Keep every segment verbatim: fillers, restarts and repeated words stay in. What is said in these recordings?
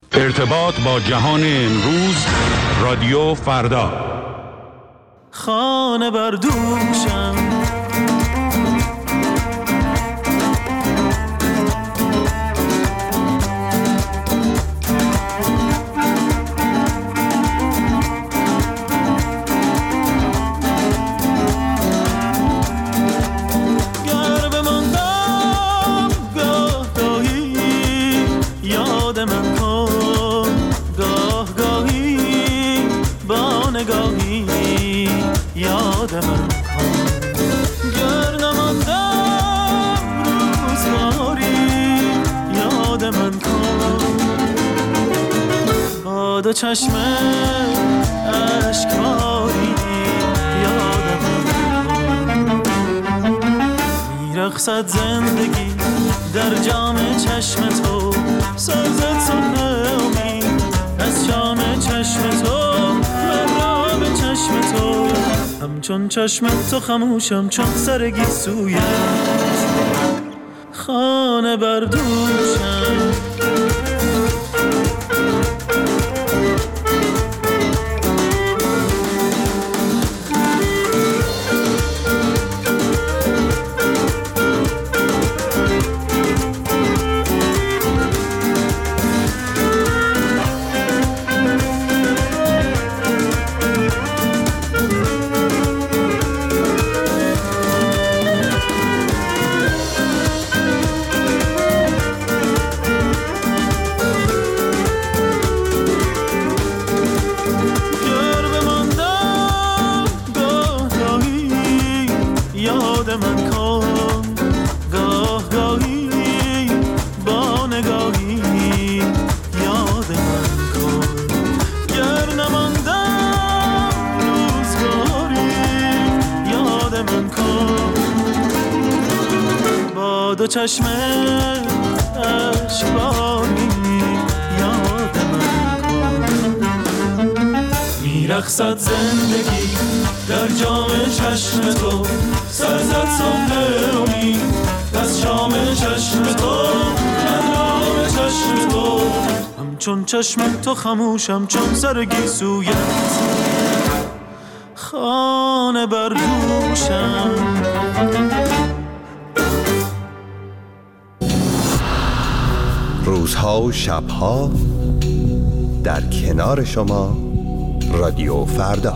ارتباط با جهان امروز، رادیو فردا. خانه بر دوشم دو چشم اشکباری یادم میرقصد زندگی در جام چشم تو، سازد صبح امید از جام چشم تو، من را به چشم تو همچون چشم تو خموشم چون سر گیسویت، خانه بر دوشم. دو چشم اشکباری یاد من کن، میرقصد زندگی در جام چشم تو، سرزد صبح امید از شام چشم تو، من را به چشم تو همچون چشم تو خموشم چون سر گیسویت، خانه بر دوشم. روزها و شبها در کنار شما، رادیو فردا.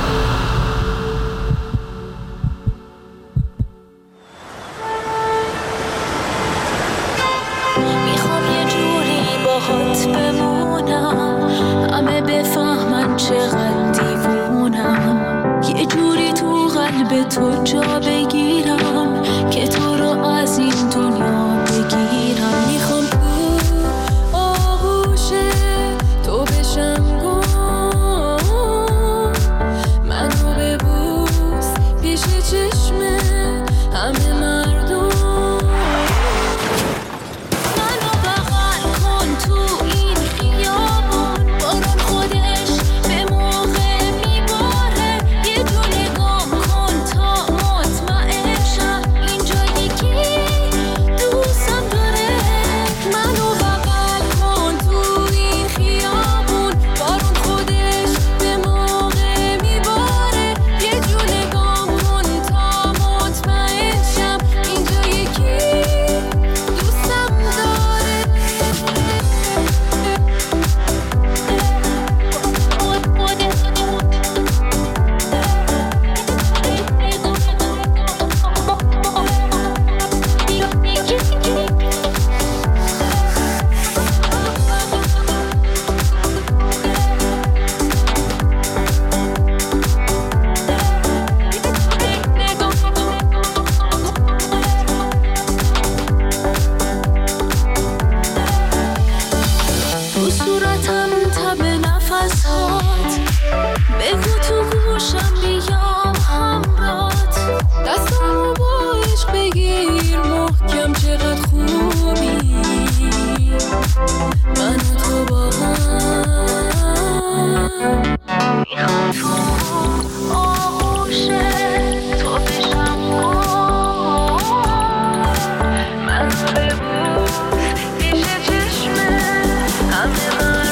میخوام یه جوری باهات بمونم، همه بفهمن چقدر دیوونم، یه جوری تو قلب تو جا بگیرم که تو رو از این دنیا بگیرم. میخوام من ببوس پیش چشمه همه من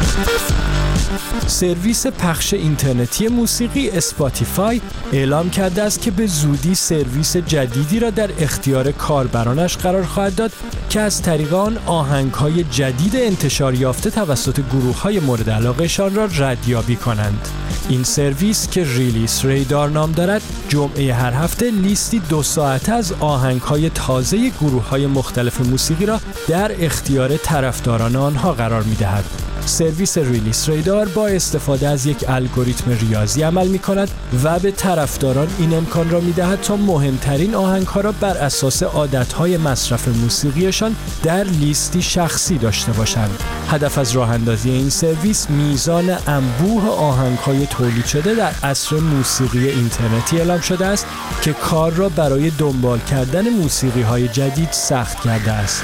سرویس پخش اینترنتی موسیقی اسپاتیفای اعلام کرده است که به زودی سرویس جدیدی را در اختیار کاربرانش قرار خواهد داد که از طریق آن آهنگ‌های جدید انتشار یافته توسط گروه‌های مورد علاقه‌شان را ردیابی کنند. این سرویس که ریلیس ریدار نام دارد، جمعه هر هفته لیستی دو ساعته از آهنگ‌های تازه گروه‌های مختلف موسیقی را در اختیار طرفداران آنها قرار می‌دهد. سرویس ریلیس ریدار با استفاده از یک الگوریتم ریاضی عمل می کند و به طرفداران این امکان را می دهد تا مهمترین آهنگ‌ها را بر اساس عادت‌های مصرف موسیقیشان در لیستی شخصی داشته باشند. هدف از راه اندازی این سرویس میزان انبوه آهنگ‌های تولید شده در عصر موسیقی اینترنتی اعلام شده است که کار را برای دنبال کردن موسیقی‌های جدید سخت کرده است.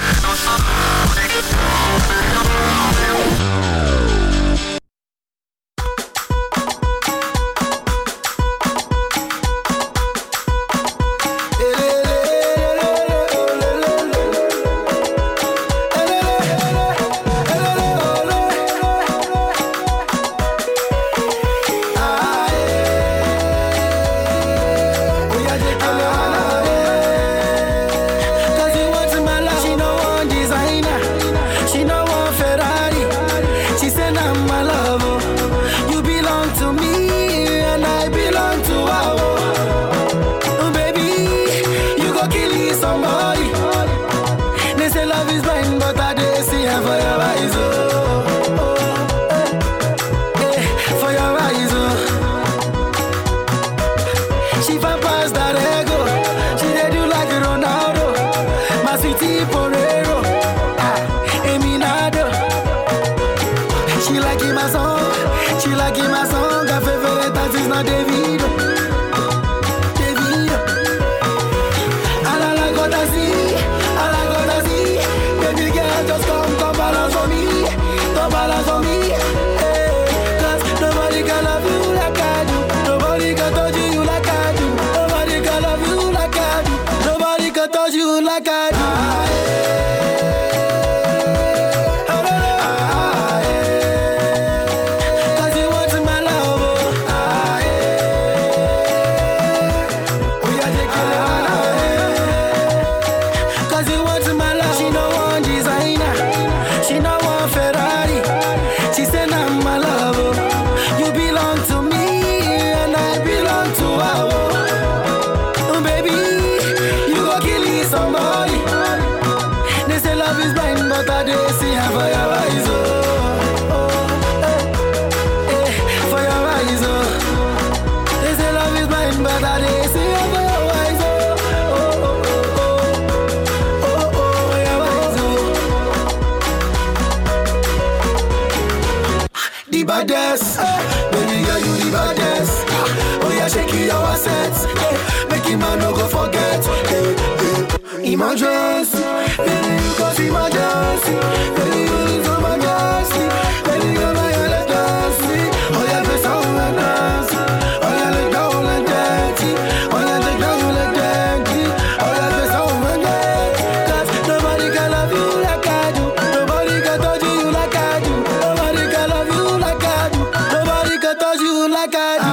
Emergency, baby, cause emergency, baby, it's emergency, baby, you're my emergency. Oh yeah, this all I dance. Oh yeah, let go, let dirty. Oh yeah, let go, let dirty. Oh yeah, this all I dance. Cause nobody can love you like I do. Nobody can touch you like I do. Nobody can love you like I do. Nobody can touch you like I do.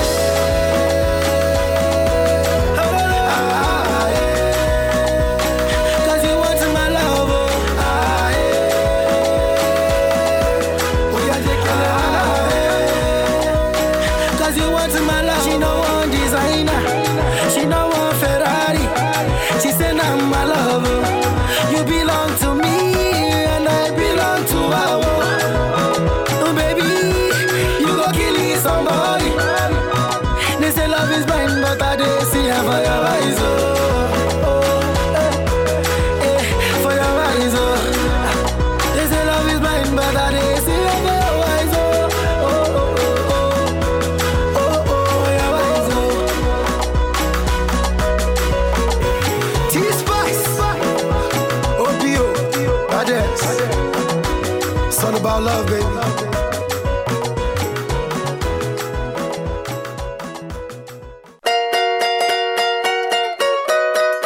About love, baby.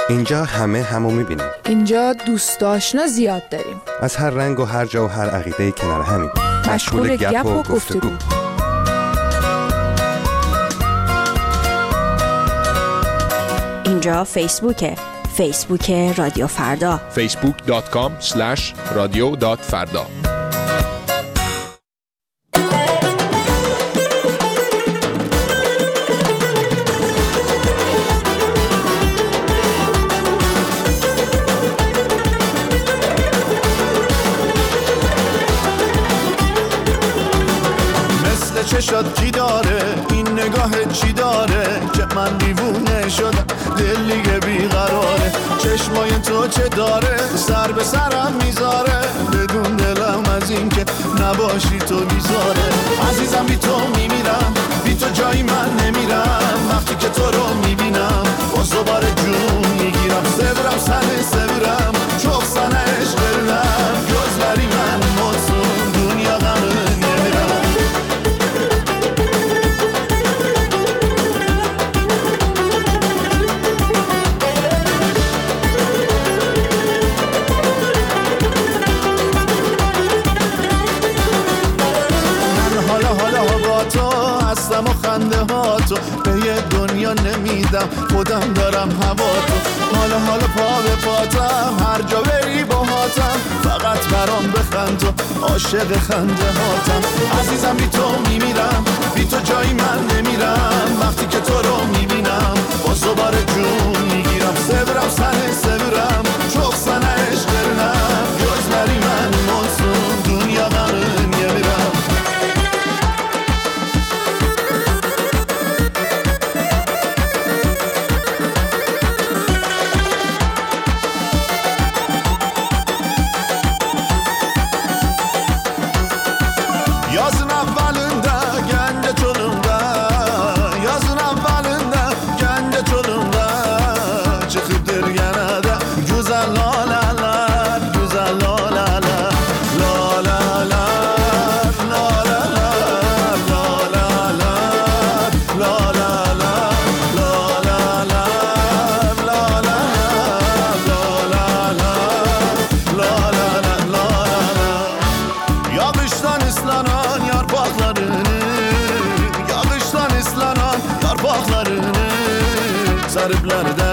اینجا همه همو میبینیم. اینجا دوست آشنا زیاد داریم. از هر رنگ و هر جا و هر عقیده کنار همین. مشغول گپ و گفتگو. اینجا فیسبوکه. فیسبوک رادیو فردا. فیسبوک دات کام اسلش رادیو دات فردا. چشات چی داره این نگاه چی داره که من دیوونه شدم دل دیگه بیقراره چشمای تو چه داره سر به سرم میذاره بدون دلم از این که نباشی تو بیزاره عزیزم بی تو میمیرم بی تو جایی من نمیرم وقتی که تو رو میبینم باز دوباره جون میگیرم سبرم سنه سبرم چوب سنه عشق دلم جزبری من مطمئن دنیا غمه و خنده ها تو به یه دنیا نمیدم خودم دارم هوا تو حالا حالا پا به پاتم هر جا بری با هاتم فقط برام بخند تو عاشق خنده هاتم عزیزم بی تو میمیرم بی تو جایی من نمیرم وقتی که تو رو میبینم باز دوباره جون میگیرم سبرم سنه سبرم چوب سنه عشق دلم جز بری من منصون دنیا غمه نمیرم Sarıpları da